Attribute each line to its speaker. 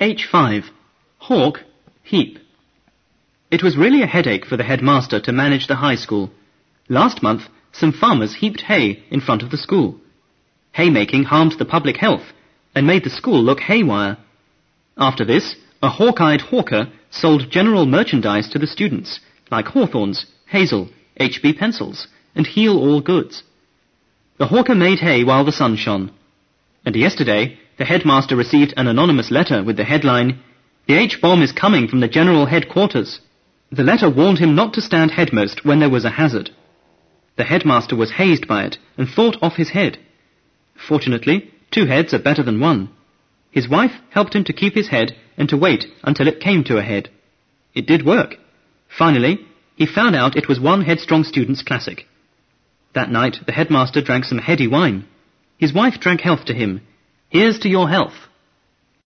Speaker 1: H5. Hawk, heap. It was really a headache for the headmaster to manage the high school. Last month, some farmers heaped hay in front of the school. Haymaking harmed the public health and made the school look haywire. After this, a hawk-eyed hawker sold general merchandise to the students, like hawthorns, hazel, HB pencils, and Heal-All goods. The hawker made hay while the sun shone. And yesterday, the headmaster received an anonymous letter with the headline, "The H-bomb is coming from the general headquarters." The letter warned him not to stand headmost when there was a hazard. The headmaster was hazed by it and thought off his head. Fortunately, 2 heads are better than 1. His wife helped him to keep his head and to wait until it came to a head. It did work. Finally, he found out it was one headstrong student's classic. That night, the headmaster drank some heady wine. His wife drank health to him. Here's to your health.